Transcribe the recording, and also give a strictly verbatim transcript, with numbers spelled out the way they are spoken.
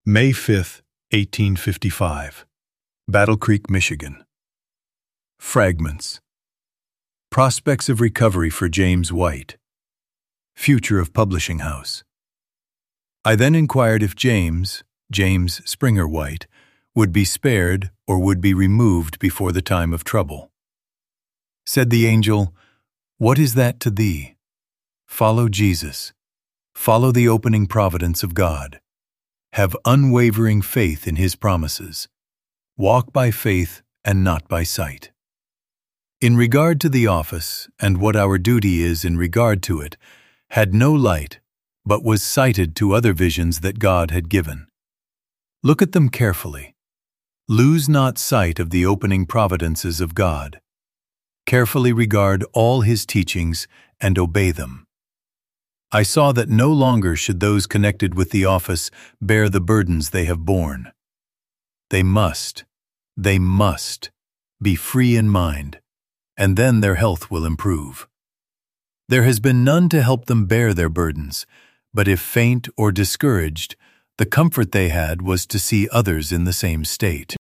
May fifth, eighteen fifty-five. Battle Creek, Michigan. Fragments. Prospects of recovery for James White. Future of publishing house. I then inquired if James, James Springer White, would be spared or would be removed before the time of trouble. Said the angel, "What is that to thee? Follow Jesus. Follow the opening providence of God. Have unwavering faith in His promises. Walk by faith and not by sight." In regard to the office and what our duty is in regard to it, had no light, but was sighted to other visions that God had given. Look at them carefully. Lose not sight of the opening providences of God. Carefully regard all His teachings and obey them. I saw that no longer should those connected with the office bear the burdens they have borne. They must, they must, be free in mind, and then their health will improve. There has been none to help them bear their burdens, but if faint or discouraged, the comfort they had was to see others in the same state.